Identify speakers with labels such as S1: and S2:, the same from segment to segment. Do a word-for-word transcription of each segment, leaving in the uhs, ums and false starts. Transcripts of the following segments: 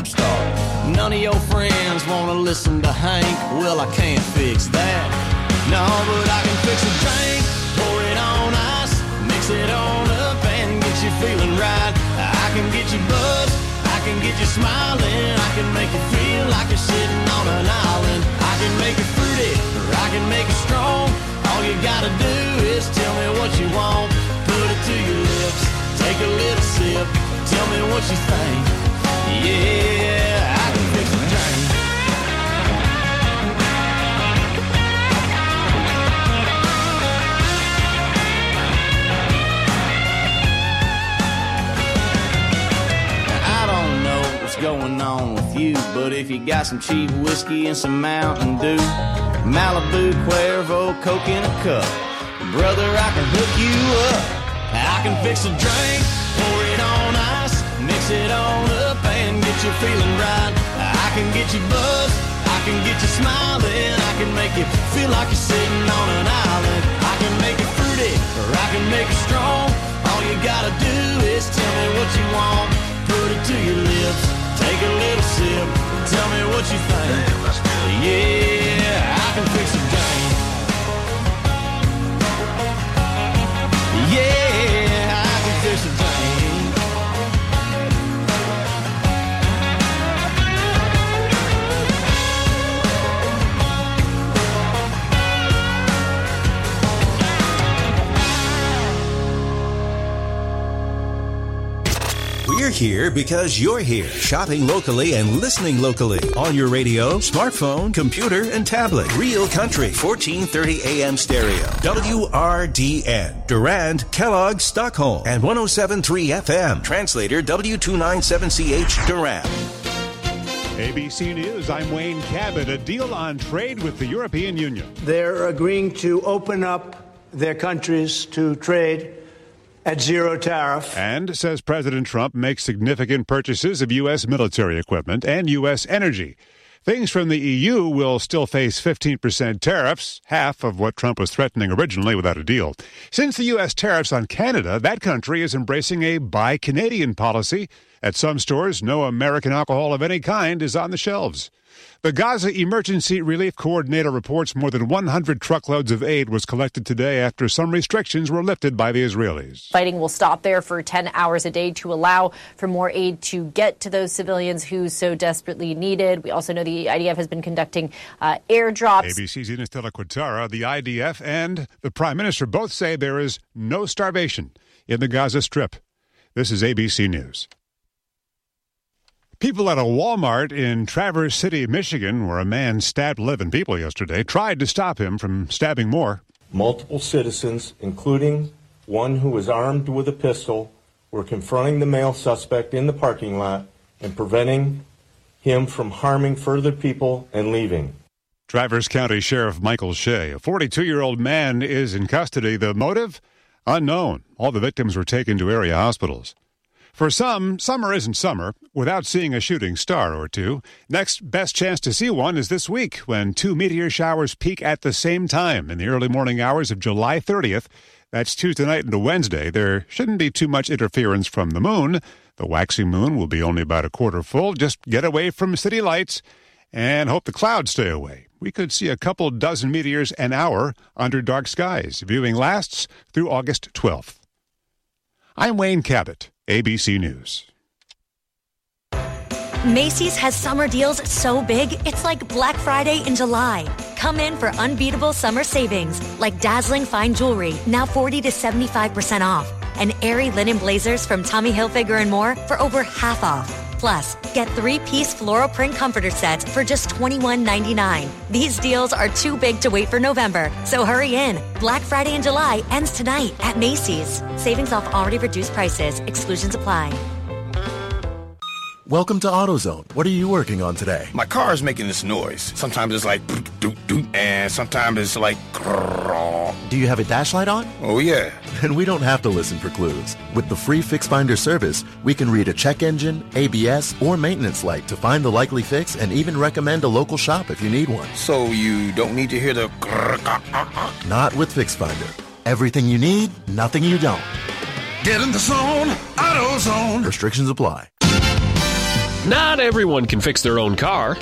S1: start. None of your friends wanna listen to Hank. Well, I can't fix that. No, but I can fix a drink, pour it on ice, mix it on up and get you feeling right. I can get you buzzed, I can get you smiling, I can make you feel like you're sitting on an island. I can make it fruity, or I can make it strong. All you gotta do is tell me what you want. Put it to your lips, take a little sip, tell me what you think. Yeah, I can fix a drink. Going on with you, but if you got some cheap whiskey and some Mountain Dew, Malibu, Cuervo, Coke in a cup, brother, I can hook you up. I can fix a drink, pour it on ice, mix it on up and get you feeling right. I can get you buzzed, I can get you smiling, I can make you feel like you're sitting on an island. I can make it fruity, or I can make it strong. All you gotta do is tell me what you want. Put it to your lips, take a little sip, tell me what you think. Yeah, I can fix a drink. Yeah, I can fix a drink.
S2: We're here because you're here, shopping locally and listening locally on your radio, smartphone, computer, and tablet. Real Country, fourteen thirty A M stereo. W R D N, Durand, Kellogg, Stockholm, and one oh seven point three F M. Translator W two ninety-seven C H, Durand.
S3: A B C News, I'm Wayne Cabot. A deal on trade with the European Union.
S4: They're agreeing to open up their countries to trade at zero tariff.
S3: And, says President Trump, makes significant purchases of U S military equipment and U S energy. Things from the E U will still face fifteen percent tariffs, half of what Trump was threatening originally without a deal. Since the U S tariffs on Canada, that country is embracing a Buy Canadian policy. At some stores, no American alcohol of any kind is on the shelves. The Gaza Emergency Relief Coordinator reports more than one hundred truckloads of aid was collected today after some restrictions were lifted by the Israelis.
S5: Fighting will stop there for ten hours a day to allow for more aid to get to those civilians who so desperately need it. We also know the I D F has been conducting uh, airdrops.
S3: A B C's Ines de la Quintara, the I D F and the Prime Minister both say there is no starvation in the Gaza Strip. This is A B C News. People at a Walmart in Traverse City, Michigan, where a man stabbed eleven people yesterday, tried to stop him from stabbing more.
S6: Multiple citizens, including one who was armed with a pistol, were confronting the male suspect in the parking lot and preventing him from harming further people and leaving.
S3: Traverse County Sheriff Michael Shea, a forty-two-year-old man, is in custody. The motive? Unknown. All the victims were taken to area hospitals. For some, summer isn't summer without seeing a shooting star or two. Next best chance to see one is this week when two meteor showers peak at the same time in the early morning hours of July thirtieth. That's Tuesday night into Wednesday. There shouldn't be too much interference from the moon. The waxing moon will be only about a quarter full. Just get away from city lights and hope the clouds stay away. We could see a couple dozen meteors an hour under dark skies. Viewing lasts through August twelfth. I'm Wayne Cabot, A B C News.
S7: Macy's has summer deals so big, it's like Black Friday in July. Come in for unbeatable summer savings, like dazzling fine jewelry, now forty to seventy-five percent off, and airy linen blazers from Tommy Hilfiger and more for over half off. Plus, get three-piece floral print comforter sets for just twenty-one ninety-nine. These deals are too big to wait for November, so hurry in. Black Friday in July ends tonight at Macy's. Savings off already reduced prices. Exclusions apply.
S8: Welcome to AutoZone. What are you working on today?
S9: My car is making this noise. Sometimes it's like doot doot, and sometimes it's like.
S8: Do you have a dash light on?
S9: Oh yeah.
S8: Then we don't have to listen for clues. With the free Fix Finder service, we can read a check engine, A B S, or maintenance light to find the likely fix and even recommend a local shop if you need one.
S9: So you don't need to hear the.
S8: Not with Fix Finder. Everything you need, nothing you don't.
S9: Get in the zone, AutoZone.
S8: Restrictions apply.
S10: Not everyone can fix their own car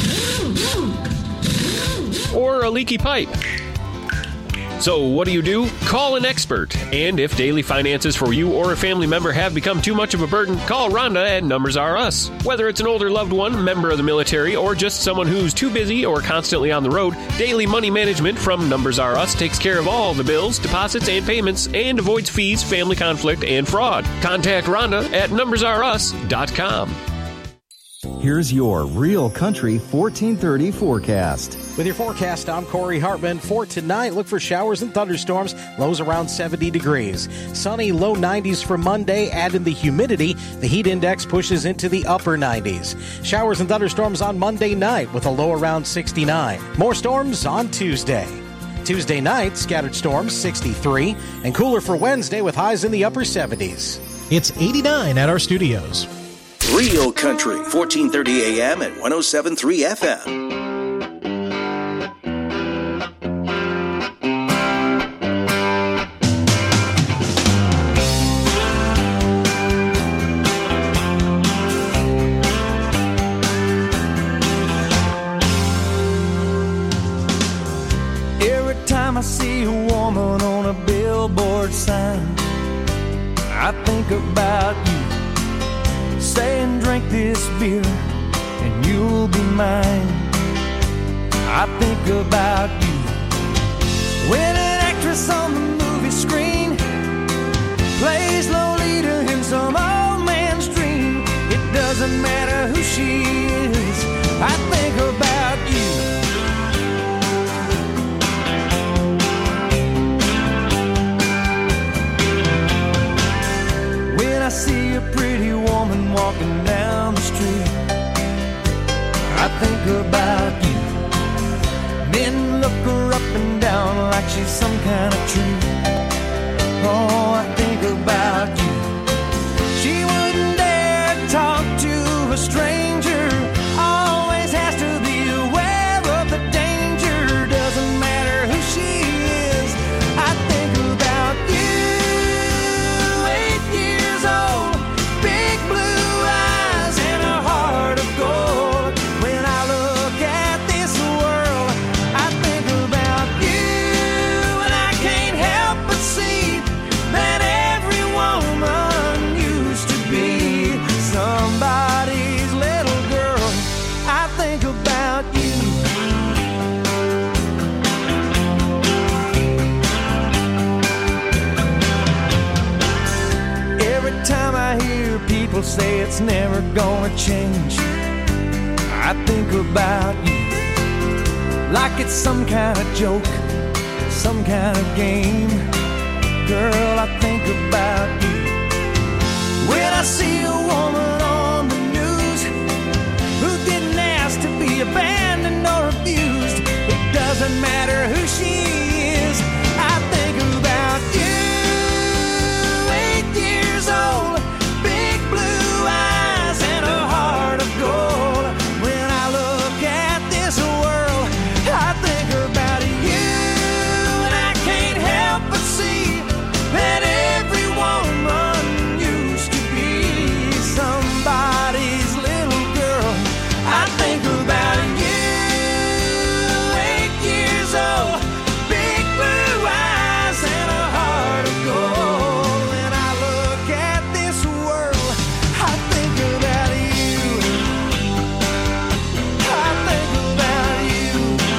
S10: or a leaky pipe. So what do you do? Call an expert. And if daily finances for you or a family member have become too much of a burden, call Rhonda at Numbers R Us. Whether it's an older loved one, member of the military, or just someone who's too busy or constantly on the road, Daily Money Management from Numbers R Us takes care of all the bills, deposits, and payments and avoids fees, family conflict, and fraud. Contact Rhonda at numbers r us dot com.
S11: Here's your Real Country fourteen thirty forecast.
S12: With your forecast, I'm Corey Hartman. For tonight, look for showers and thunderstorms, lows around seventy degrees. Sunny, low nineties for Monday. Add in the humidity, the heat index pushes into the upper nineties. Showers and thunderstorms on Monday night with a low around sixty-nine. More storms on Tuesday. Tuesday night, scattered storms, sixty-three, and cooler for Wednesday with highs in the upper seventies.
S13: It's eighty-nine at our studios.
S2: Real Country, fourteen thirty A M and one oh seven point three F M.
S14: Every time I see a woman on a billboard sign, I think about you. Saying drink this beer and you'll be mine. I think about you when an actress on the movie screen plays Lolita in some old man's dream. It doesn't matter who she is, I think about you. When I see a pretty woman walking down the street, I think about you. Men look her up and down like she's some kind of treat. Oh, I think about you. She wouldn't dare talk to a stranger, always has to be aware of the danger. Doesn't matter who she is, I think about you. Eight years old, big blue eyes and a heart of gold. When I look at this world, I think about you, and I can't help but see that every woman used to be somebody's little girl. I think about you. Every time I hear people say it's never gonna change, I think about you. Like it's some kind of joke, some kind of game. Girl, I think about you. When I see a woman on the news who didn't ask to be abandoned or abused, it doesn't matter who she is, I think about you. Eight years old, big blue eyes and a heart of gold. When I look at this world, I think about you, and I can't help but see that every woman used to be somebody's little girl. I think about you. Eight years old, big blue eyes and a heart of gold. When I look at this world, I think about you. I think about you.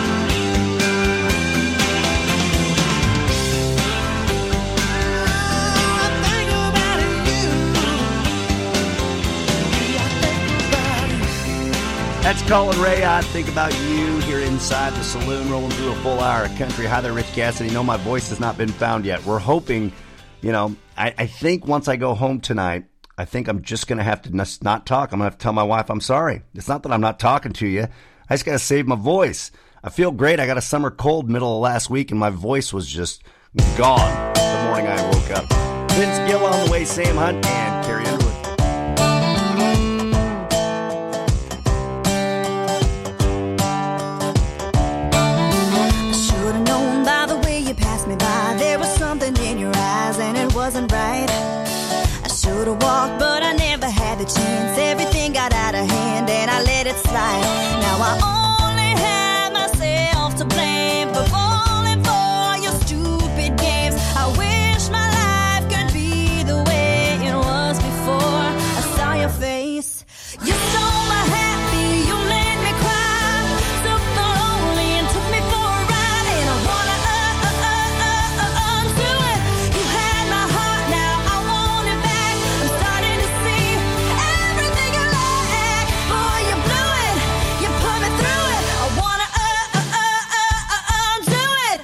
S14: I think about you.
S15: That's Colin Ray. I think about you here inside the saloon, rolling through a full hour of country. Hi there, Rich Cassidy. No, my voice has not been found yet. We're hoping, you know, I, I think once I go home tonight, I think I'm just going to have to n- not talk. I'm going to have to tell my wife I'm sorry. It's not that I'm not talking to you. I just got to save my voice. I feel great. I got a summer cold middle of last week, and my voice was just gone the morning I woke up. Vince Gill on the way, Sam Hunt, and Carrie Underwood.
S16: I should have known by the way you passed me by. There was something in your eyes and it wasn't right. I should have walked, but I never had the chance. Everything got out of hand. and I let it slide. Now I only have myself to blame for falling for your stupid games. I wish my life could be the way it was before I saw your face. You stole my happy, you made me cry, took the lonely and took me for a ride, and I wanna uh, uh, uh, uh, uh, undo it. You had my heart, now I want it back. I'm starting to see everything you lack. Boy, you blew it, you put me through it. I wanna uh, uh, uh, uh, uh, undo it.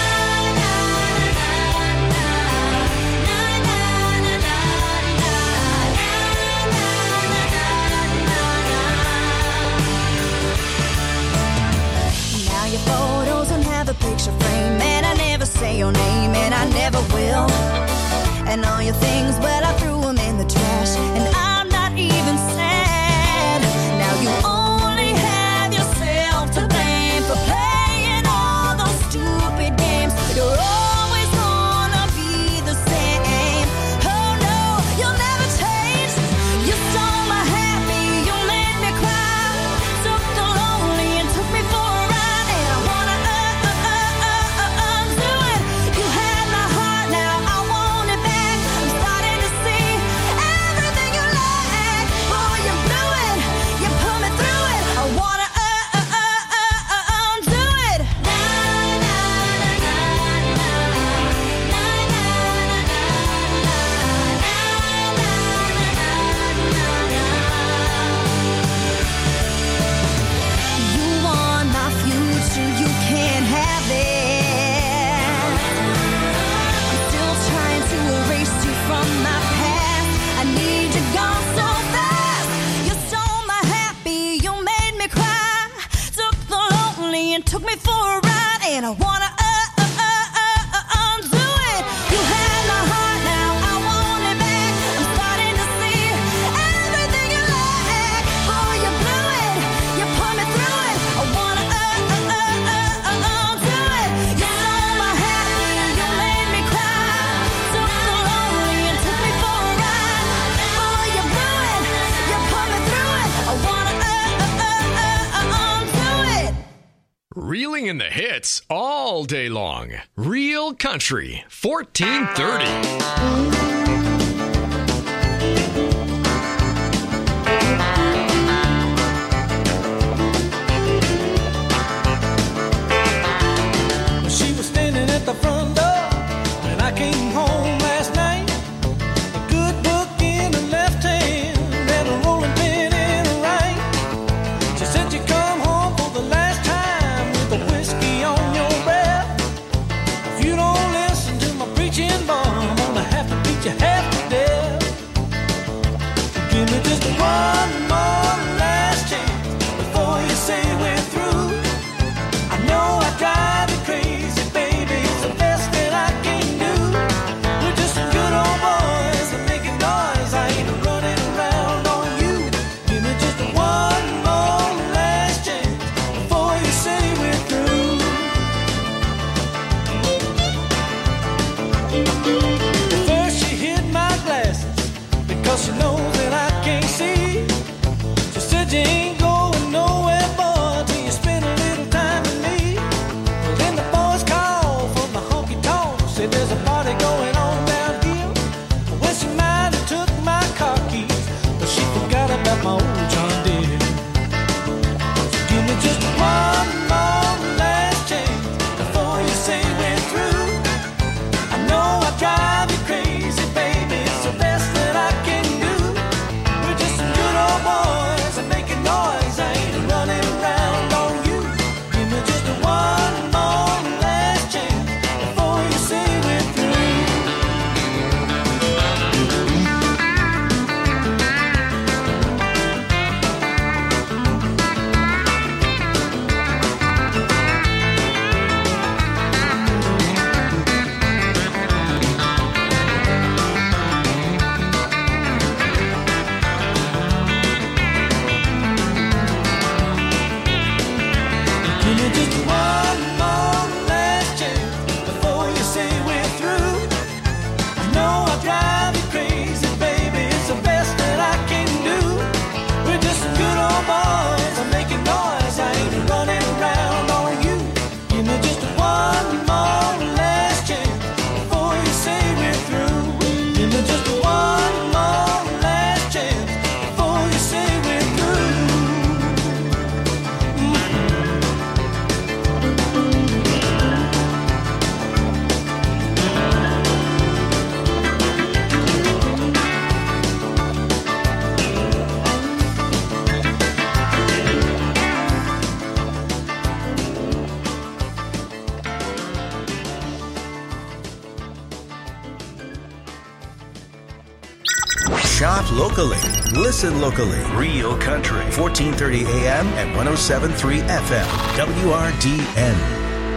S16: Now your photos don't have a picture frame, and I never say your name, and I never will. And all your things, well, I threw them in the trash, and I'm not even sad. Now you only have yourself to blame for playing all those stupid games. You're always gonna be the same. Oh no, you'll never change. You stole my happy, you made me cry, took the lonely and took me for a ride, and I wanna uh, uh, uh, uh, uh, undo it. You had my heart, now I want it back. I'm starting to see everything you lack. Boy, you blew it, you put me through it. I wanna uh, uh, uh, uh, uh, undo it. You want my future, you can't have it. I'm still trying to erase you from my past. I need you gone so fast. You stole my happy, you made me cry, took the lonely and took me for a ride, and I wanna uh, uh, uh, uh, uh, undo it. You had my heart, now I want it back. I'm starting to see everything you lack. Boy, you blew it, you put me through it. I wanna uh, uh, uh, uh, uh, undo it. You stole my happy, you made me cry, took the lonely and took me for a ride. Boy, you blew it, you put me through it. I wanna uh, uh, uh, uh, uh, undo it.
S17: Reeling in the hits all day long. Real Country, fourteen thirty.
S14: She was standing at the front door when I came home last night. A good book in her left hand and a rolling pin in her right. She said you come home for the last time with a whiskey on your breath. If you don't listen to my preaching, boy, I'm gonna have to beat your head.
S2: locally. Listen locally. Real Country. fourteen thirty A M and one oh seven point three F M. W R D N.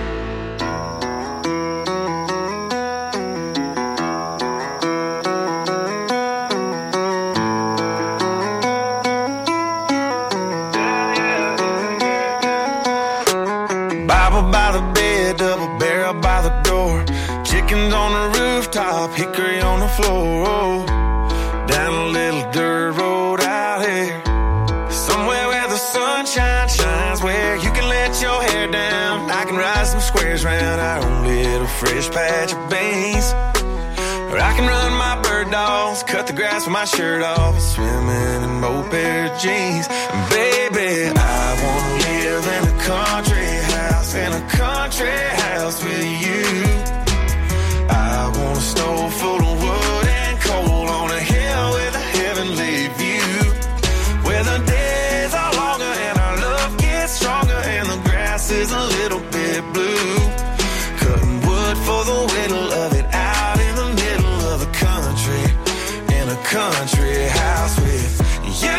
S18: Bible by the bed, double barrel by the door. Chickens on the rooftop, hickory on the floor. Down a little dirt road out here, somewhere where the sunshine shines, where you can let your hair down. I can ride some squares round our own little fresh patch of beans. Or I can run my bird dogs, cut the grass with my shirt off, swimming in both pair of jeans. Baby, I wanna live in a country house, in a country house with you. I want a stove full of wood and coal on a hill with a heavenly view, where the days are longer and our love gets stronger and the grass is a little bit blue. Cutting wood for the whittle of it out in the middle of the country, in a country house with you.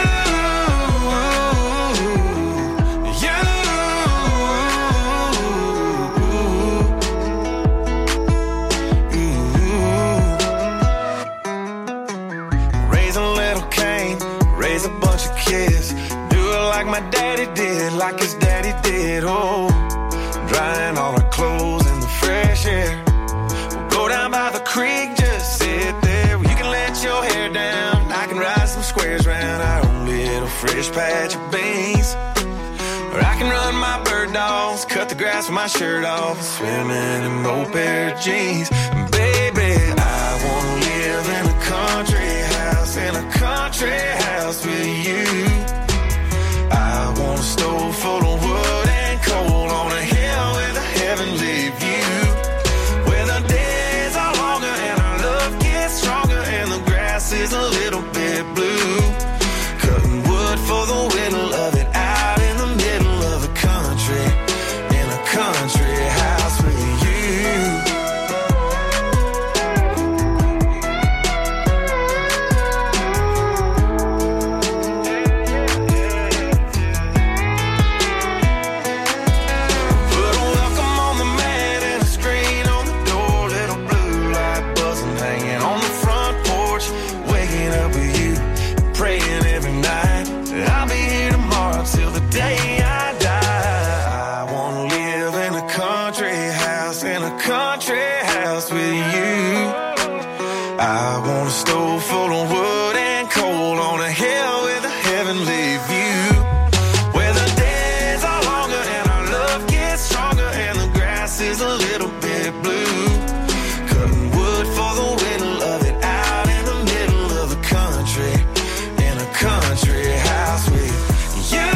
S18: Raise a bunch of kids, do it like my daddy did, like his daddy did. Oh, drying all our clothes in the fresh air. We'll go down by the creek, just sit there. You can let your hair down, I can ride some squares round our own little fresh patch of beans. Or I can run my bird dogs, cut the grass with my shirt off, swimming in both pair of jeans. Baby, I wanna live in a country house, in a country house with you. I want a stove full of wood and coal on a hill with a heavenly view, where the days are longer and our love gets stronger and the grass is a little bit blue. Cutting wood for the whittle of it out in the middle of the country, in a country house with you. I want a stove full of wood and coal on a hill with a heavenly view, where the days are longer and our love gets stronger and the grass is a little bit blue. Cutting wood for the whittle of it out in the middle of the country, in a country house with you.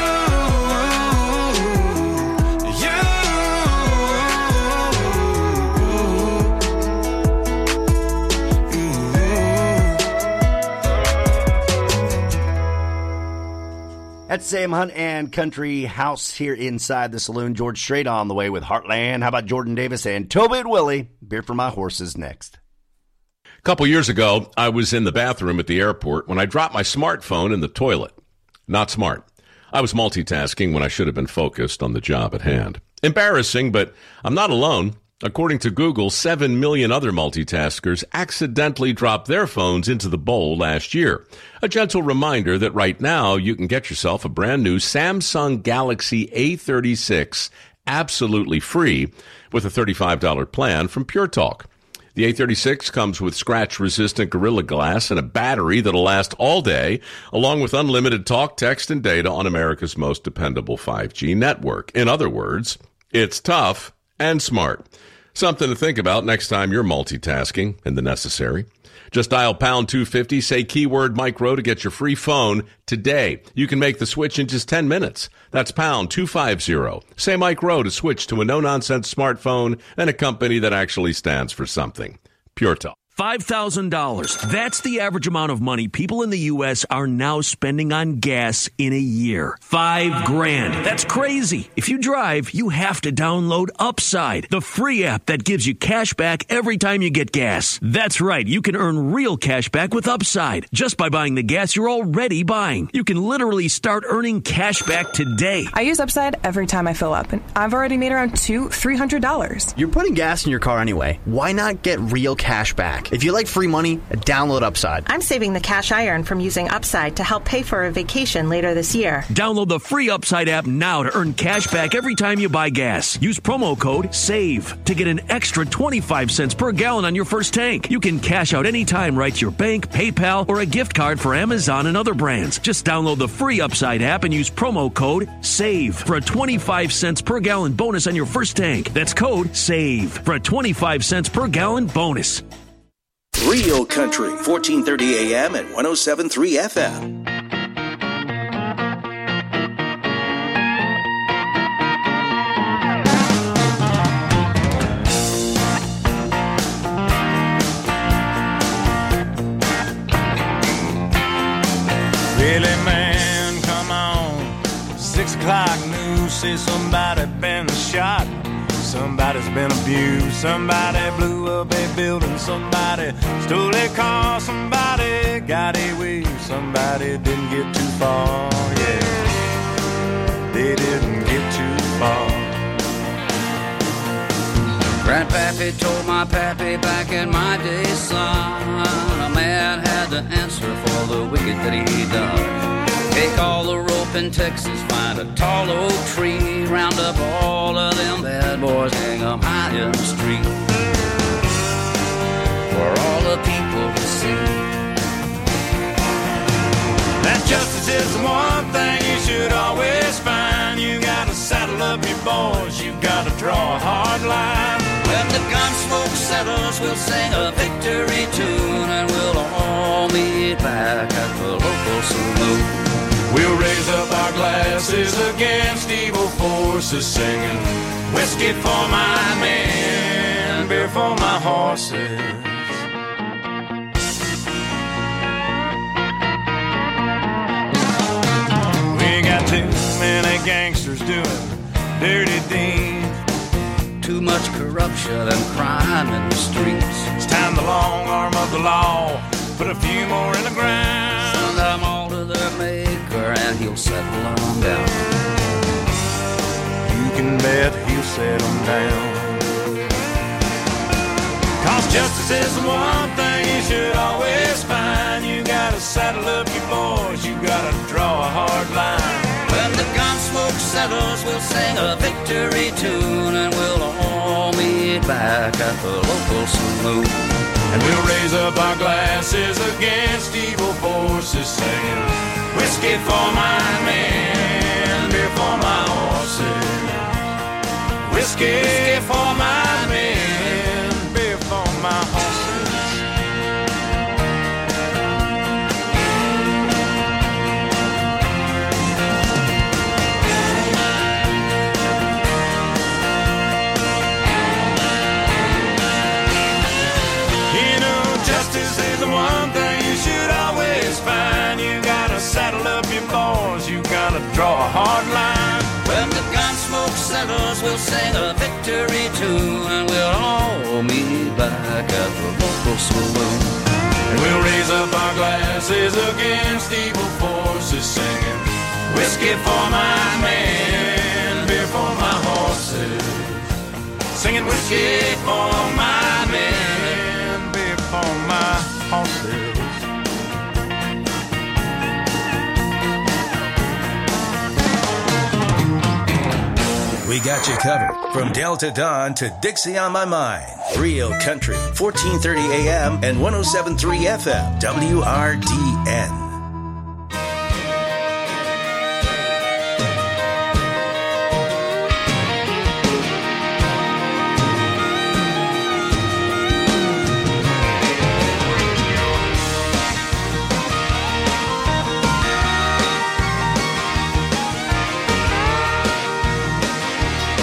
S15: That's Sam Hunt and Country House here inside the saloon. George Strait on the way with Heartland. How about Jordan Davis and Toby and Willie? Beer for My Horses next.
S19: A couple years ago, I was in the bathroom at the airport when I dropped my smartphone in the toilet. Not smart. I was multitasking when I should have been focused on the job at hand. Embarrassing, but I'm not alone. According to Google, seven million other multitaskers accidentally dropped their phones into the bowl last year. A gentle reminder that right now you can get yourself a brand new Samsung Galaxy A thirty-six absolutely free with a thirty-five dollars plan from Pure Talk. The A thirty-six comes with scratch-resistant Gorilla Glass and a battery that'll last all day, along with unlimited talk, text, and data on America's most dependable five G network. In other words, it's tough and smart. Something to think about next time you're multitasking in the necessary. Just dial pound two fifty, say keyword micro to get your free phone today. You can make the switch in just ten minutes. That's pound two fifty. Say micro to switch to a no-nonsense smartphone and a company that actually stands for something. Pure Talk.
S20: five thousand dollars. That's the average amount of money people in the U S are now spending on gas in a year. Five grand. That's crazy. If you drive, you have to download Upside, the free app that gives you cash back every time you get gas. That's right. You can earn real cash back with Upside just by buying the gas you're already buying. You can literally start earning cash back today.
S21: I use Upside every time I fill up, and I've already made around two, three hundred dollars.
S22: You're putting gas in your car anyway. Why not get real cash back? If you like free money, download Upside.
S23: I'm saving the cash I earn from using Upside to help pay for a vacation later this year.
S20: Download the free Upside app now to earn cash back every time you buy gas. Use promo code SAVE to get an extra twenty-five cents per gallon on your first tank. You can cash out anytime right to your bank, PayPal, or a gift card for Amazon and other brands. Just download the free Upside app and use promo code SAVE for a twenty-five cents per gallon bonus on your first tank. That's code SAVE for a twenty-five cents per gallon bonus.
S2: Real Country, fourteen thirty A M and one oh seven point three F M.
S14: Really, man, come on. Six o'clock news says somebody been shot. Somebody's been abused, somebody blew up a building, somebody stole a car, somebody got away, somebody didn't get too far, yeah, they didn't get too far.
S24: Grandpappy told my pappy back in my day, son, a man had to answer for the wicked that he done. Take all the rope in Texas, find a tall oak tree, round up all of them bad boys, hang them high in the street, for all the people to see.
S14: That justice is the one thing you should always find. You gotta saddle up your boys, you gotta draw a hard line.
S24: When the gun smoke settles, we'll sing a victory tune, and we'll all meet back at the local saloon.
S14: We'll raise up our glasses against evil forces, singing whiskey for my men, beer for my horses. We got too many gangsters doing dirty deeds,
S24: too much corruption and crime in the streets.
S14: It's time the long arm of the law put a few more in the ground.
S24: Send them all to their maker and he'll settle them down.
S14: You can bet he'll settle them down. Cause justice is the one thing you should always find. You gotta saddle up your boys, you gotta draw a hard line.
S24: When the gun smoke settles, we'll sing a victory tune, and we'll all meet back at the local saloon.
S14: And we'll raise up our glasses against evil forces, singing whiskey for my men, beer for my horses. Whiskey for my men, beer for my horses. Justice is the one thing you should always find. You gotta saddle up your boys, you gotta draw a hard line.
S24: When the gun smoke settles, we'll sing a victory tune, and we'll all meet back at the local saloon.
S14: And we'll raise up our glasses against evil forces, singing whiskey for my men, beer for my horses. Singing whiskey for my men, beer for my horses.
S2: We got you covered from Delta Dawn to Dixie on My Mind. Real Country, fourteen thirty A M and one oh seven point three F M, W R D N.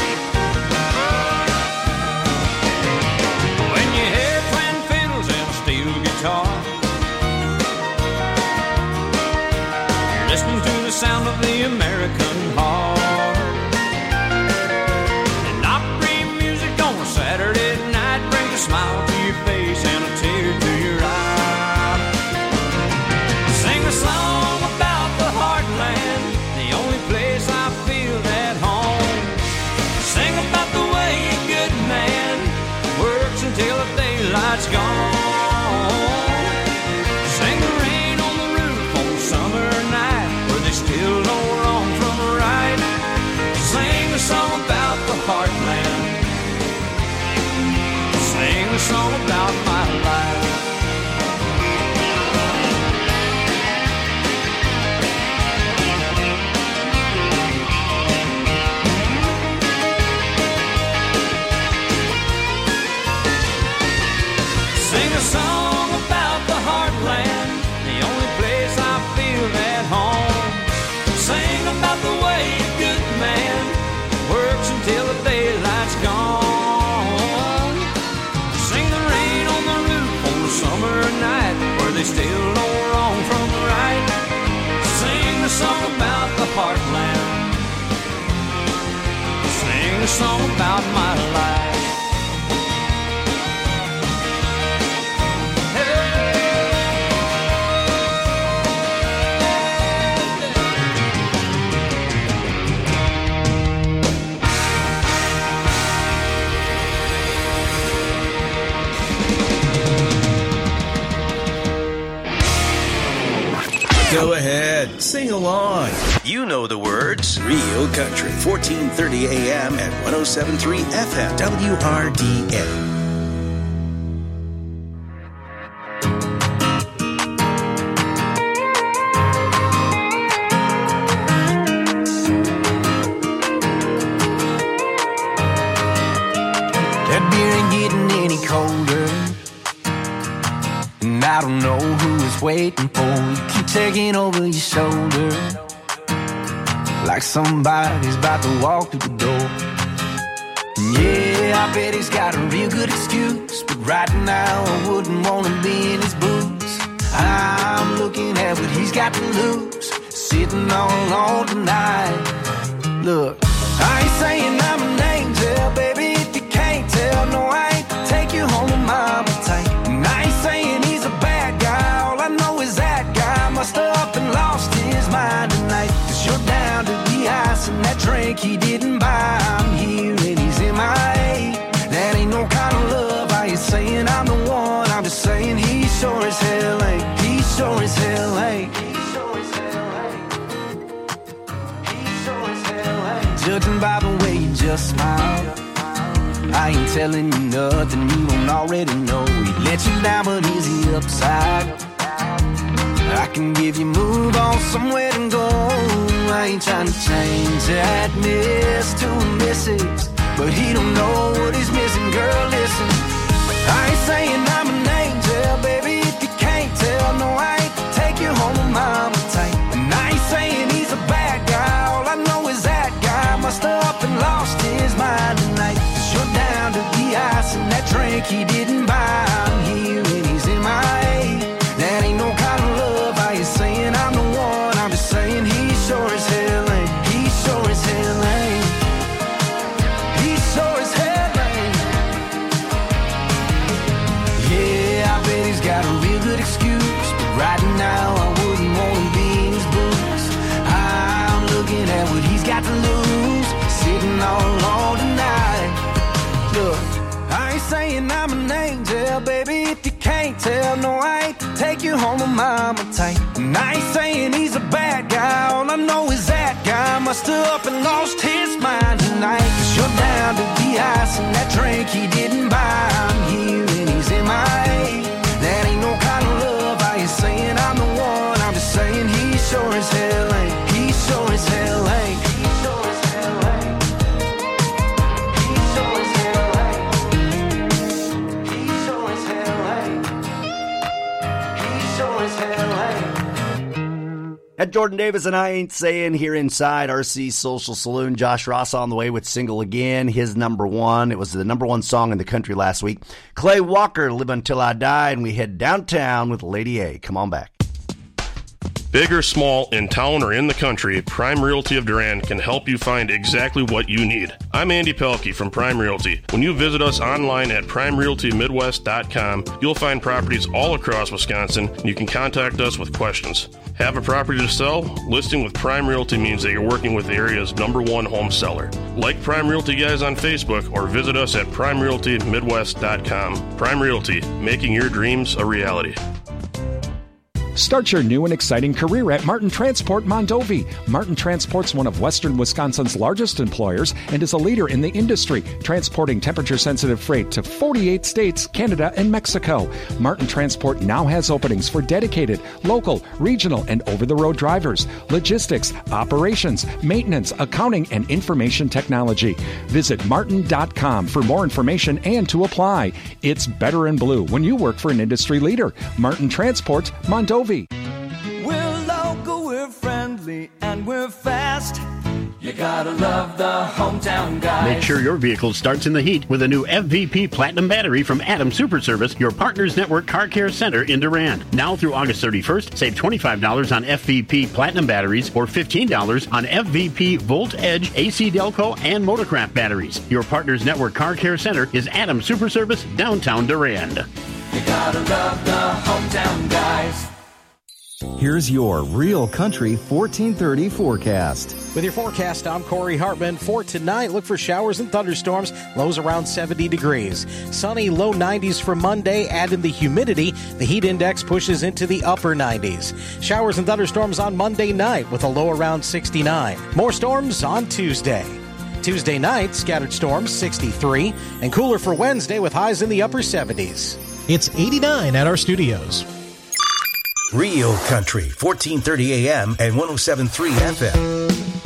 S14: When you hear twin fiddles and a a song about my life.
S2: Go ahead, sing along. You know the words. Real Country, fourteen thirty A M at one oh seven point three F M, W R D N.
S14: That beer ain't getting any colder, and I don't know who is waiting for you. Keep taking over your shoulder, like somebody's about to walk through the door. Yeah, I bet he's got a real good excuse, but right now I wouldn't want to be in his boots. I'm looking at what he's got to lose, sitting all alone tonight. Look, I ain't saying I'm an angel, baby, if you can't tell. No, I ain't take you home with mama tight. And I ain't saying he's a bad guy, all I know is that guy must have up and lost his mind tonight. Cause you're down to the ice and that drink he didn't buy. I'm here and he's in my A. That ain't no kind of love. I ain't saying I'm the one, I'm just saying he sure as hell ain't. He sure as hell ain't. Judging by the way you just smile, I ain't telling you nothing you don't already know. He let you down, but is he upside? I can give you move on somewhere to go. I ain't trying to change that miss to a missus, but he don't know what he's missing. Girl, listen, I ain't saying I'm an angel, baby, if you can't tell. No, I ain't take you home with mama tight. And I ain't saying he's a bad guy, all I know is that guy must have up and lost his mind tonight. Cause you're down to the ice and that drink he didn't buy. I'm here and he's in my A. That ain't no kind of love. I ain't saying I'm the one, I'm just saying he sure as hell ain't. He sure as hell ain't. He sure as hell ain't. Yeah, I bet he's got a real good excuse, but right now I wouldn't want to be in his boots. I'm looking at what he's got to lose, sitting all alone tonight. Look, I ain't saying I'm an angel, baby, if you can't tell. No, I ain't take you home with mama tight. And I ain't saying he's a bad guy, all I know is that guy must have up and lost his mind tonight. Cause you're down to the ice and that drink he didn't buy. I'm here and he's in my A. That ain't no kind of love. I ain't saying I'm the one, I'm just saying he sure as hell ain't. He sure as hell ain't. He sure as hell ain't. He sure as hell ain't. He sure as hell ain't. He sure as hell ain't.
S15: At Jordan Davis and I Ain't Saying here inside R C Social Saloon. Josh Ross on the way with Single Again, his number one. It was the number one song in the country last week. Clay Walker, Live Until I Die, and we head downtown with Lady A. Come on back.
S1: Big or small, in town or in the country, Prime Realty of Durand can help you find exactly what you need. I'm Andy Pelkey from Prime Realty. When you visit us online at prime realty midwest dot com, you'll find properties all across Wisconsin, and you can contact us with questions. Have a property to sell? Listing with Prime Realty means that you're working with the area's number one home seller. Like Prime Realty Guys on Facebook or visit us at prime realty midwest dot com. Prime Realty, making your dreams a reality.
S4: Start your new and exciting career at Martin Transport Mondovi. Martin Transport's one of western Wisconsin's largest employers and is a leader in the industry, transporting temperature-sensitive freight to forty-eight states, Canada, and Mexico. Martin Transport now has openings for dedicated, local, regional, and over-the-road drivers, logistics, operations, maintenance, accounting, and information technology. Visit martin dot com for more information and to apply. It's better in blue when you work for an industry leader. Martin Transport Mondovi.
S14: We're local, we're friendly, and we're fast. Yeah. You gotta love the hometown guys.
S3: Make sure your vehicle starts in the heat with a new F V P Platinum battery from Adams Super Service, your Partners Network Car Care Center in Durand. Now through August thirty-first, save twenty-five dollars on F V P Platinum batteries or fifteen dollars on F V P Volt Edge, A C Delco, and Motorcraft batteries. Your Partners Network Car Care Center is Adams Super Service, downtown Durand.
S14: You gotta love the hometown guys.
S11: Here's your Real Country fourteen thirty forecast.
S12: With your forecast, I'm Corey Hartman. For tonight, look for showers and thunderstorms, lows around seventy degrees. Sunny, low nineties for Monday. Add in the humidity, the heat index pushes into the upper nineties. Showers and thunderstorms on Monday night with a low around sixty-nine. More storms on Tuesday. Tuesday night, scattered storms, sixty-three, and cooler for Wednesday with highs in the upper seventies.
S13: It's eighty-nine at our studios.
S2: Real Country, fourteen thirty A M and one oh seven point three F M.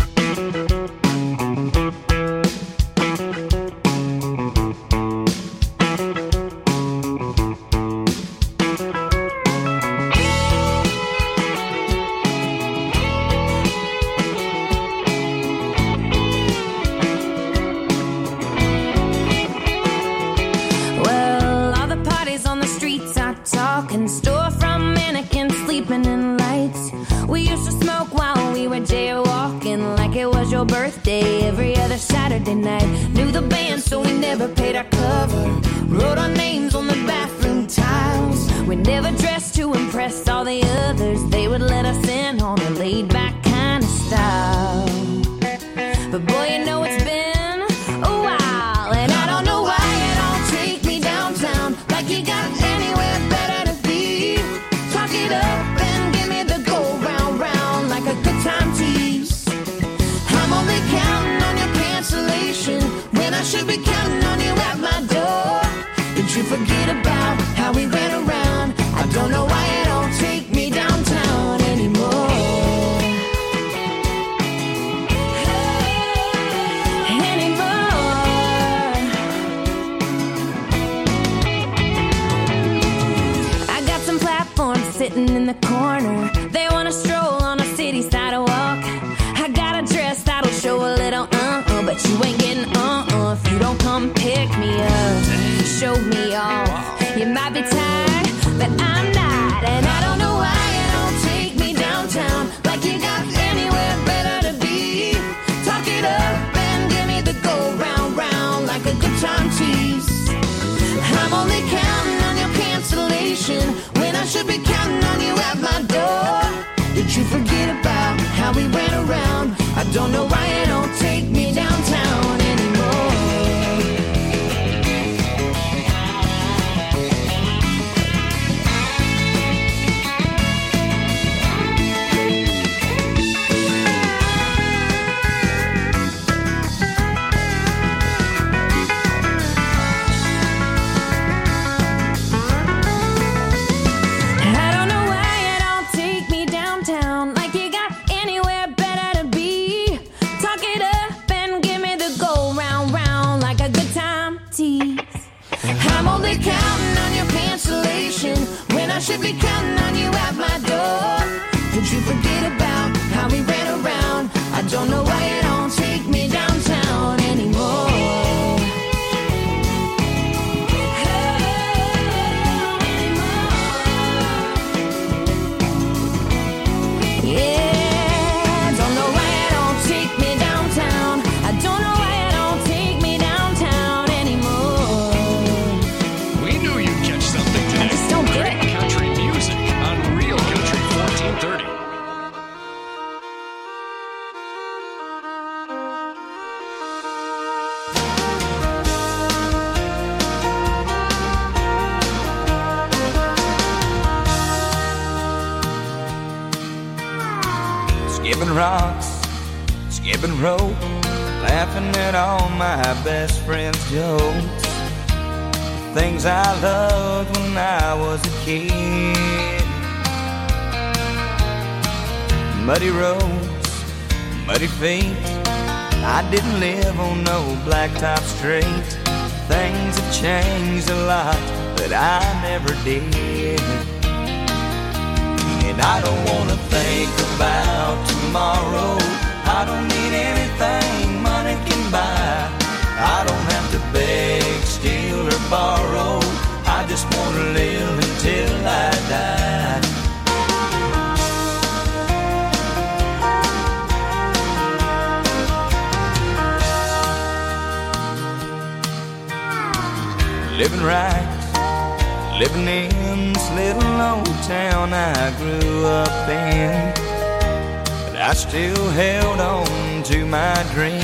S16: Well, all the parties on the streets are talking, storefront mannequins sleeping in lights. We used to smoke while we were jaywalking, like it was your birthday every other Saturday night. Knew the band, so we never paid our cover. Wrote our names on the bathroom tiles. We never dressed to impress all the others. They would let us in on a laid-back kind of style. But boy, you know it's been a while, and I don't know why you don't take me downtown, like you got anywhere better to be. Talk it up and give me the go round round like a good time tease. I'm only counting on your cancellation when I should be counting on you at my door. Did you forget about how we ran around? I don't know why you don't take me downtown anymore. Sitting in the corner, they wanna stroll on a city sidewalk. I got a dress that'll show a little uh-uh, but you ain't getting uh-uh if you don't come pick me up, show me off. You might be tired, but I'm not, and I don't know why you don't take me downtown, like you got anywhere better to be. Talk it up and give me the go round round like a good time tease. I'm only counting on your cancellation when I should be counting on you at my door. Did you forget about how we ran around? I don't know why you don't take me downtown anymore. Counting on your cancellation when I should be counting on you at my door. Did you forget about how we ran around? I don't know why you don't take me downtown anymore. Yeah, don't know why you don't take me downtown. I don't know why you don't take me downtown anymore.
S17: We knew you'd catch something today.
S16: I just don't get
S17: Great
S16: it.
S17: country music on Real Country fourteen thirty.
S14: Skipping rocks, skipping rope, laughing at all my best friends' jokes. Things I loved when I was a kid. Muddy roads, muddy feet. I didn't live on no blacktop street. Things have changed a lot, but I never did. And I don't wanna think about tomorrow. I don't need anything borrowed. I just want to live until I die. Living right, living in this little old town I grew up in, but I still held on to my dreams.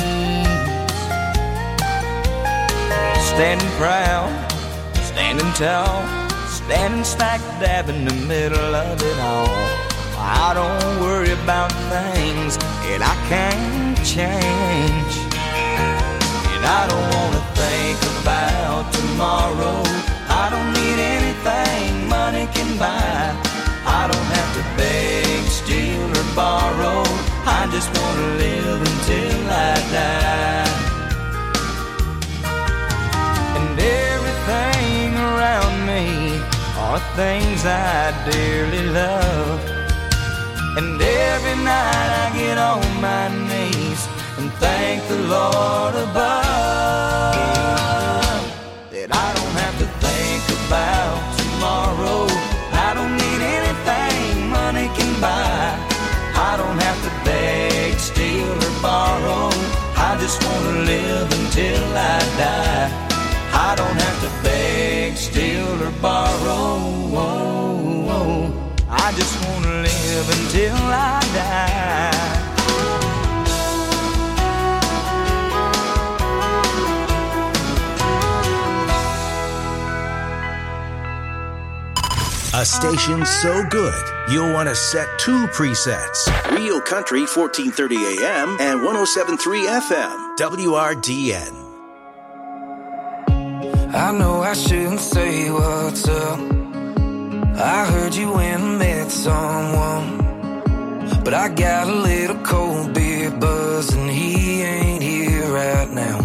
S14: Standing proud, standing tall, standing smack dab in the middle of it all. I don't worry about things that I can't change, and I don't want to think about tomorrow. I don't need anything money can buy. I don't have to beg, steal, or borrow. I just want to live until I die. And everything around me are things I dearly love. And every night I get on my knees and thank the Lord above that I don't have to think about tomorrow. I don't need anything money can buy. I don't have to beg, steal, or borrow. I just want to live until I die. I don't have to beg, steal, or borrow. I just want to live until I die.
S2: A station so good, you'll want to set two presets. Real Country fourteen thirty A M and one oh seven point three F M, W R D N.
S14: I know I shouldn't say what's up. I heard you went and met someone, but I got a little cold beer buzz and he ain't here right now.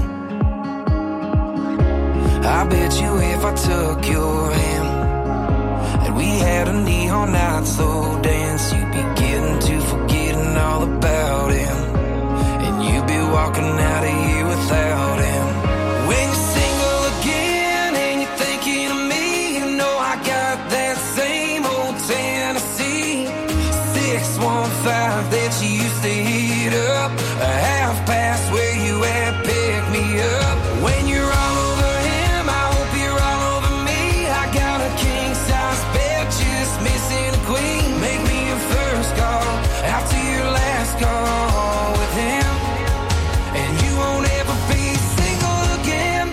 S14: I bet you if I took your hand and we had a neon night slow dance, you'd be getting to forgetting all about him, and you'd be walking out of here without him. When you're single again and you're thinking of me, you know I got that same old Tennessee six one five that you used to heat up, a half past where you at, pick me up. When you're all over him, I hope you're all over me. I got a king size bed, just missing a queen. Make me your first call after your last call with him, and you won't ever be single again.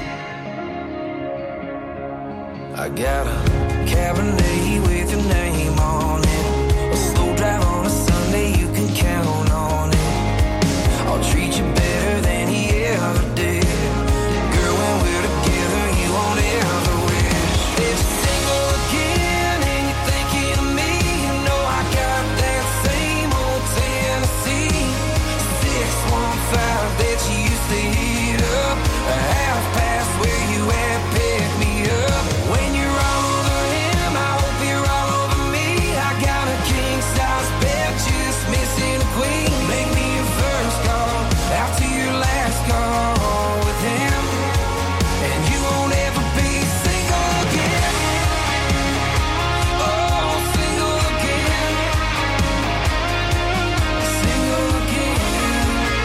S14: I got a Cabernet with your name on it, a slow drive on a Sunday, you can count on it. I'll treat you better than he ever did. Girl, when we're together, you won't ever wish that you're single again and you're thinking of me. You know I got that same old Tennessee six one five that you used to heat up, a half past where you at, pick me up. When you're all over him, I hope you're all over me. I got a king size bed, just missing a queen. Make me your first call after your last call with him, and you won't ever be single again. Oh, single again, single again.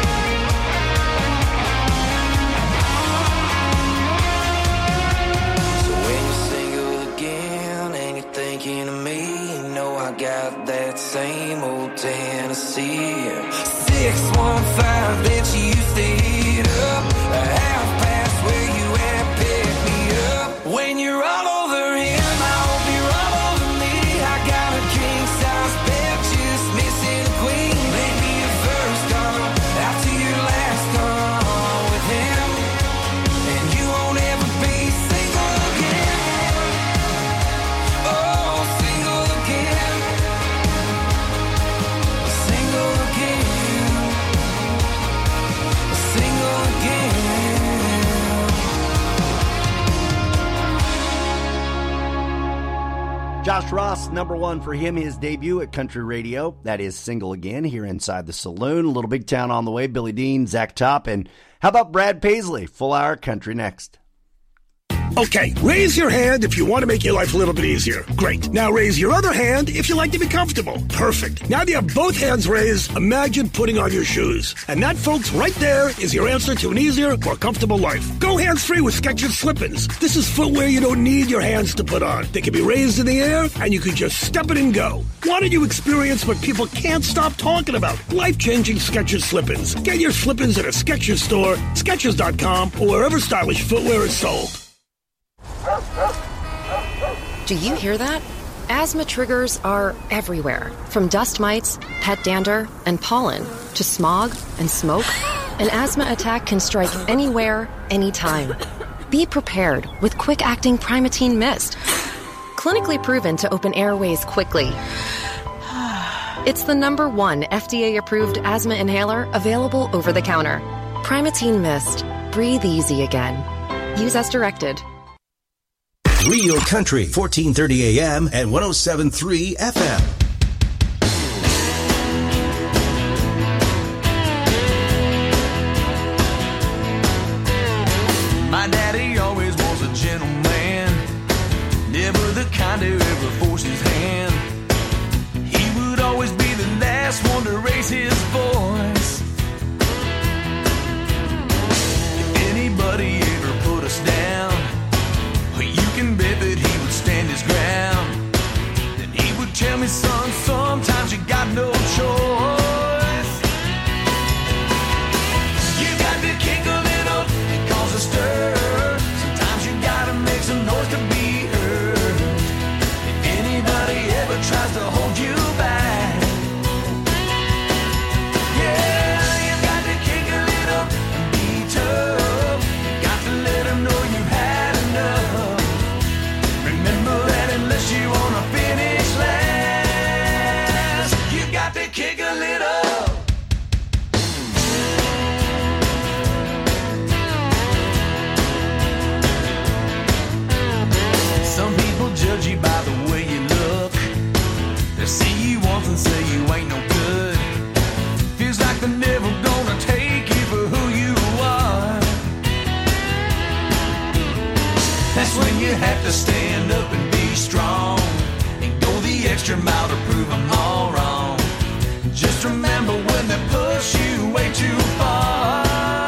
S14: So when you're single again and you're thinking of me, you know I got that same old Tennessee six one five that you used to heat up, a half past where you at, pick me up. When you're all over him, I hope you're all over me. I got a king size bed, just missing a queen. Make me your first call after your last call with him, and you won't ever be single again. Oh, single again, single again, single again.
S15: Josh Ross, number one for him, his debut at Country Radio. That is Single Again here inside the saloon. Little Big Town on the way. Billy Dean, Zach Top, and how about Brad Paisley? Full Hour Country next.
S5: Okay, raise your hand if you want to make your life a little bit easier. Great. Now raise your other hand if you like to be comfortable. Perfect. Now that you have both hands raised, imagine putting on your shoes. And that, folks, right there is your answer to an easier, more comfortable life. Go hands-free with Skechers Slip-ins. This is footwear you don't need your hands to put on. They can be raised in the air, and you can just step it and go. Why don't you experience what people can't stop talking about? Life-changing Skechers Slip-ins. Get your Slip-ins at a Skechers store, Skechers dot com, or wherever stylish footwear is sold.
S6: Do you hear that? Asthma triggers are everywhere, from dust mites, pet dander, and pollen, to smog and smoke. An asthma attack can strike anywhere, anytime. Be prepared with quick-acting Primatene Mist. Clinically proven to open airways quickly. It's the number one F D A-approved asthma inhaler available over the counter. Primatene Mist. Breathe easy again. Use as directed.
S2: Real Country, fourteen thirty A M and one oh seven point three F M.
S14: My daddy always was a gentleman, never the kind to ever force his hand. He would always be the last one to raise his voice. If anybody ever put us down, you can bet that he would stand his ground. Then he would tell me, son, sometimes you got no choice. You got to kick a little and cause a stir. Sometimes you gotta make some noise to be heard. If anybody ever tries to hold you back, yeah, you got to kick a little and be tough. You got to let them know you had enough. Remember that unless you wanna finish last, you got to kick a little. Some people judge you by the way you look. They see you once and say you ain't no good. Feels like they're never gonna take you for who you are. That's when you have to stand up and be strong and go the extra mile to prove them all wrong. Just remember when they push you way too far,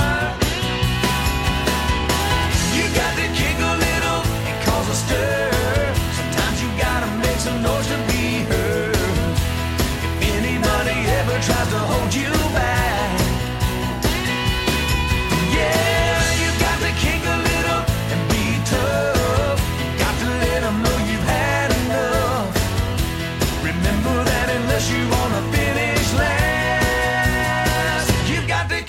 S14: you got to kick a little and cause a stir. Sometimes you gotta make some noise to be heard. If anybody ever tries to hold you back, yeah, you got to kick a little and be tough. You got to let them know you've had enough. Remember that unless you wanna finish last, you've got to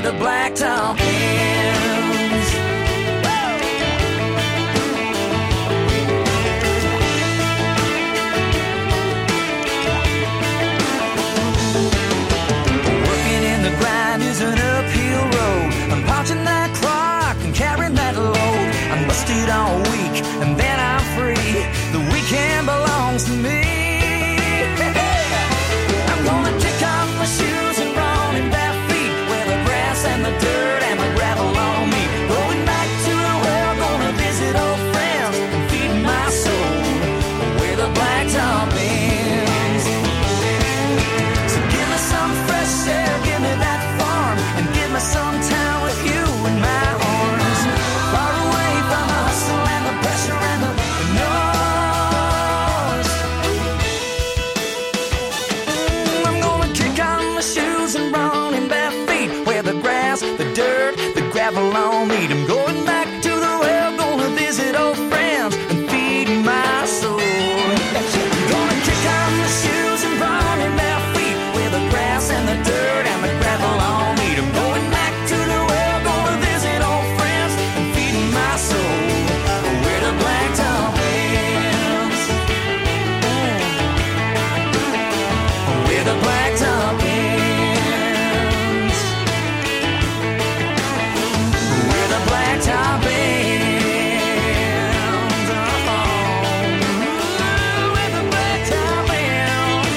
S14: the blacktop ends. Working in the grind is an uphill road. I'm punching that clock and carrying that load. I'm busted all week and then I'm free. The weekend belongs to me. I'm gonna kick off my shoes and run in bare feet where the grass and the dirt and the gravel on me. Going back to the well, gonna visit old friends and feed my soul where the blacktop ends. So give me some fresh air, give me that farm, and give me some time with you in my arms. Far away from the hustle and the pressure and the noise. Mm, I'm gonna kick on my shoes and run in bare feet where the grass, the dirt, the gravel on me. I'm going back to the well, gonna visit old friends and feed my soul. Gonna kick on my shoes and run in bare feet where the grass and the dirt and the gravel on me. I'm going back to the well, gonna visit old friends and feed my soul where the blacktop ends. Where the blacktop ends. Where the blacktop ends. Oh, where the blacktop ends.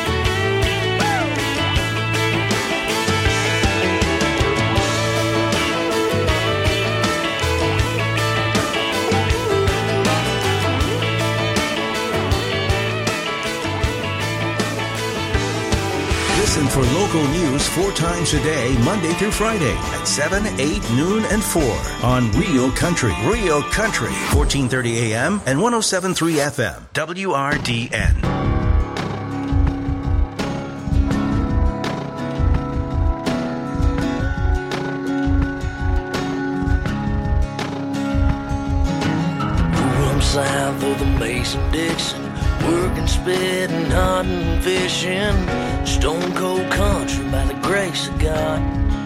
S2: Listen for local news four times a day, Monday through Friday at seven, eight, noon, and four on Real Country. Real Country, fourteen thirty A M and one oh seven point three F M, W R D N.
S14: Grew up south of the Mason-Dixon, working, spitting, hunting, fishing, stone cold country by the grace of God.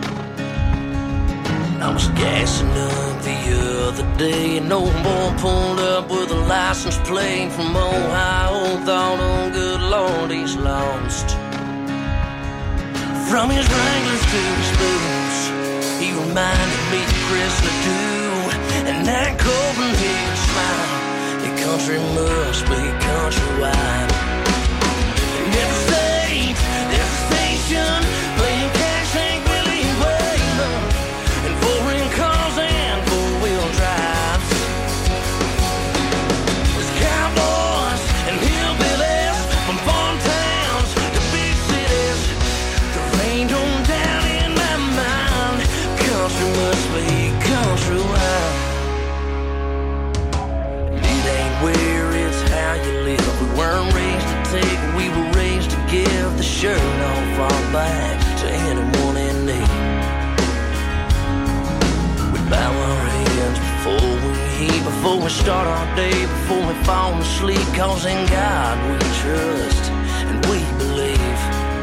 S14: I was gassing up the other day, and old boy pulled up with a license plate from Ohio. Thought, oh good Lord, he's lost. From his Wranglers to his boots, he reminded me of Chris Ledoux and that Copenhagen smile. The country must be countrywide. In every state, there's a station playing Cash, Hank Willie, and Waylon, and foreign cars and four-wheel drives. There's cowboys and hillbillies from farm towns to big cities. The rain don't down in my mind. Country must be countrywide. Where it's how you live. We weren't raised to take, we were raised to give the shirt off our back to anyone in need. We bow our heads before we eat, before we start our day, before we fall asleep, cause in God we trust and we believe.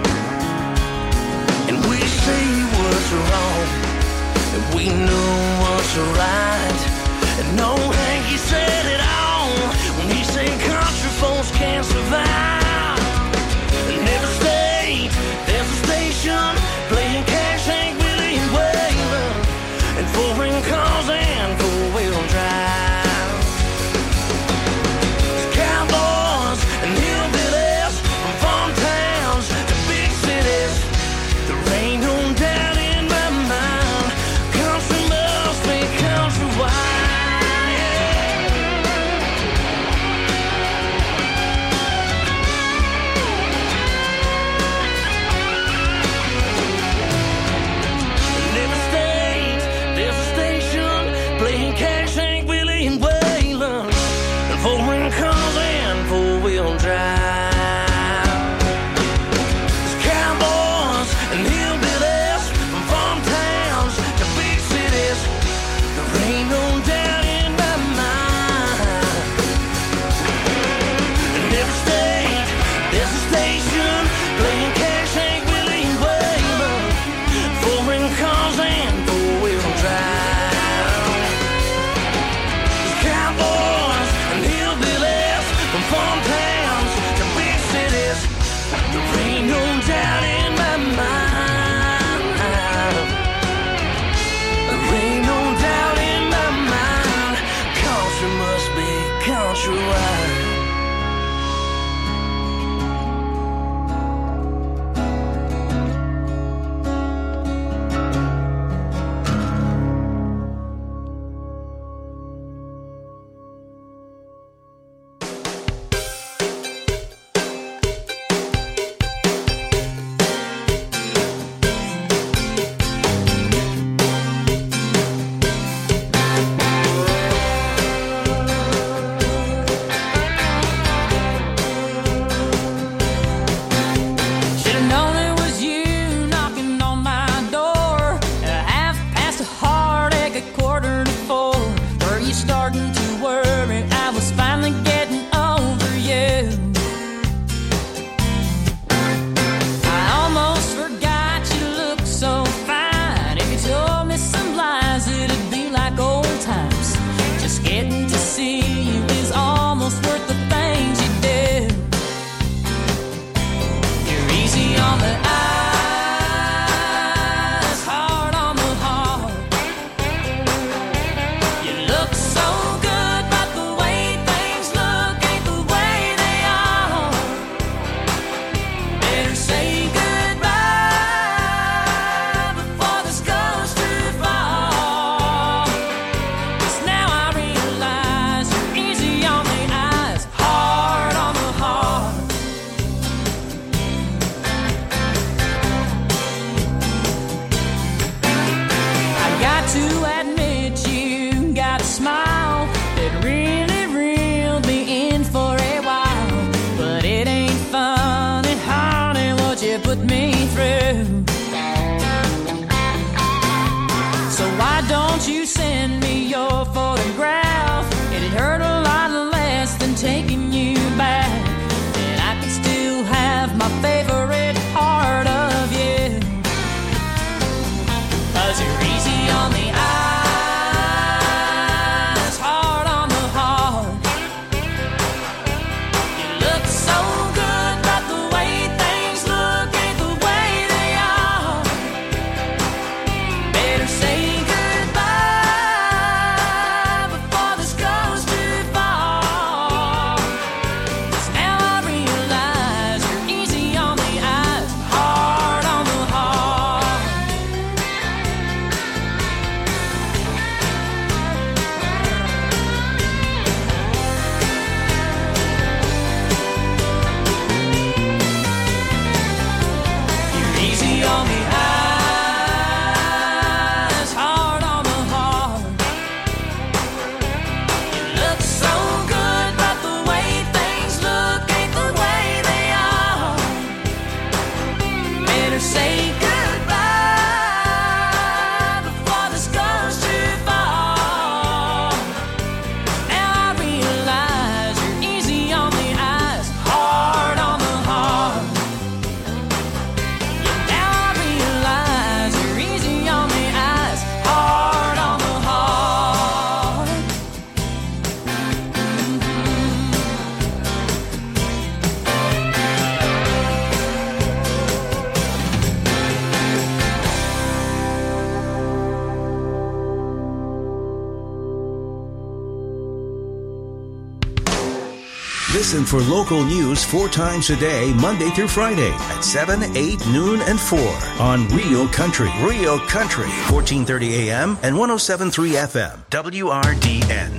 S14: And we see what's wrong, and we know what's right. And no Hanky said it all when he said country folks can't survive. In every state, there's a station playing Cash, Hank Willie, and Waylon, and foreign cars and four-wheel drive. There's cowboys and hillbillies from farm towns to big cities. The rain don't down in my mind. Country must be countrywide. Foreign cars and four-wheel drive. There's cowboys and hillbillies from farm towns to big cities. There ain't no doubt in my mind. In every state, there's a station playing Cash, Hank Willie, and Waylon. Foreign cars and
S7: So why don't you send me your photograph? It'd hurt a lot less than taking you back. And I could still have my favorite part of you. 'Cause you're easy on the eyes, hard on the heart. You look so good, but the way things look ain't the way they are. Better say goodbye before this goes too far. 'Cause now I realize you're easy on the eyes, hard on the heart. You're easy on the eyes, hard on the heart. You look so good, but the way things look ain't the way they are. Better say goodbye before this goes too far. Now I realize you're easy on the eyes, hard on the heart. Now I realize you're easy on the eyes, hard on the heart.
S2: Listen for local news four times a day, Monday through Friday at seven, eight, noon, and four on Real Country. Real Country, fourteen thirty A M and one oh seven point three F M. W R D N.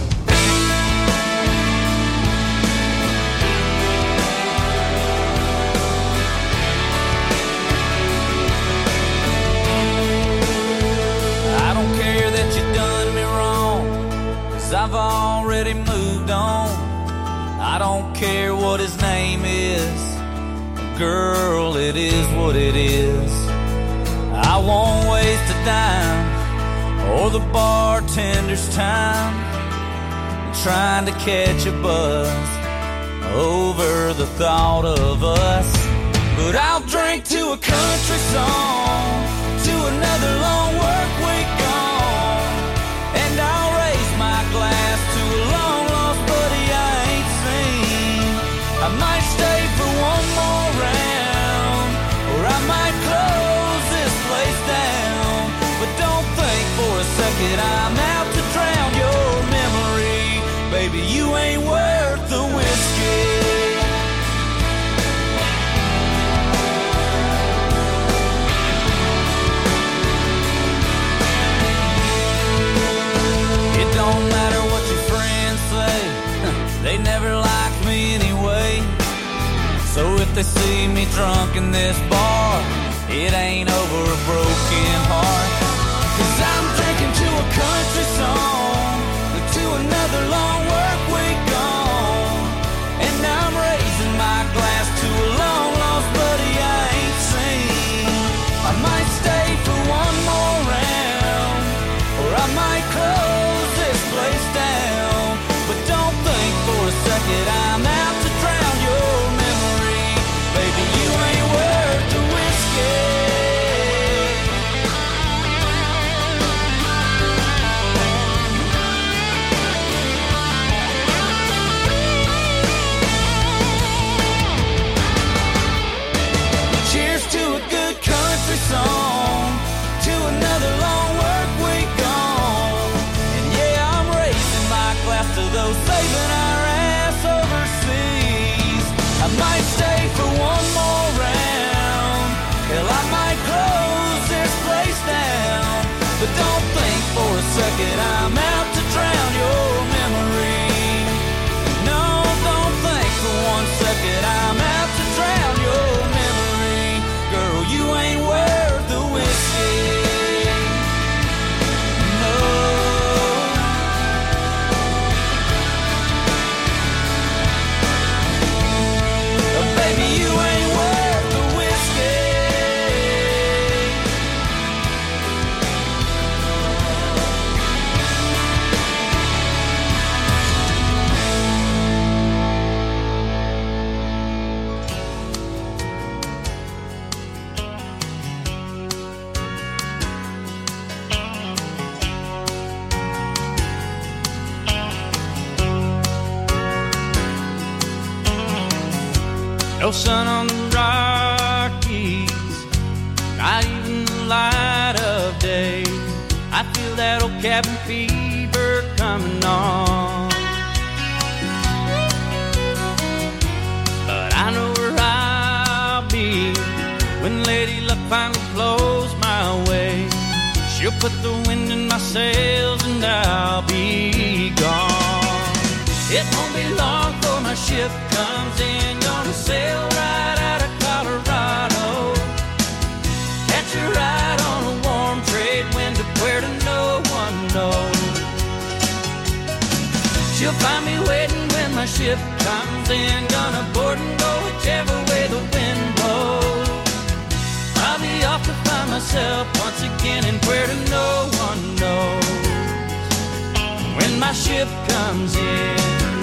S14: I don't care that you done me wrong, 'cause I've already moved on. I don't care what his name is, girl, it is what it is. I won't waste a dime or the bartender's time trying to catch a buzz over the thought of us. But I'll drink to a country song, to another long work week gone, and I'll raise my glass to a long lost buddy I ain't seen. I might stay for one more round, or I might close this place down. But don't think for a second I'm out to drown your memory. Baby, you ain't worth the whiskey. It don't matter what your friends say, they never liked me anyway. So if they see me drunk in this bar, it ain't over a broken heart. 'Cause I'm drinking to a country song, to another long work week gone, and I'm raising my glass to a long lost buddy I ain't seen. I might stay for one more round, or I might close this place down. But don't think for a second I'm out to drown your memory. Baby, you ain't worth the whiskey. No sun on the Rockies, not even the light of day. I feel that old cabin fever coming on. But I know where I'll be when Lady Luck finally blows my way. She'll put the wind in my sails and I'll be gone. It won't be long before my ship comes in. Gonna sail right out of Colorado. Catch a ride on a warm trade wind to where to no one knows. She'll find me waiting when my ship comes in. Gonna board and go whichever way the wind blows. I'll be off to find myself once again in where to no one knows. When my ship comes in.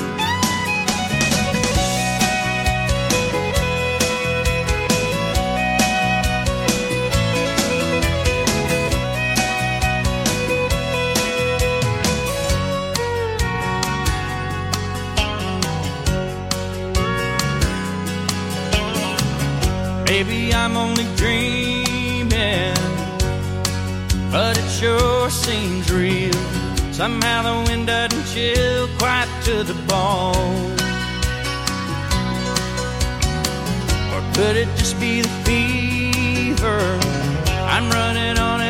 S14: Maybe I'm only dreaming, but it sure seems real. Somehow the wind doesn't chill quite to the bone. Or could it just be the fever I'm running on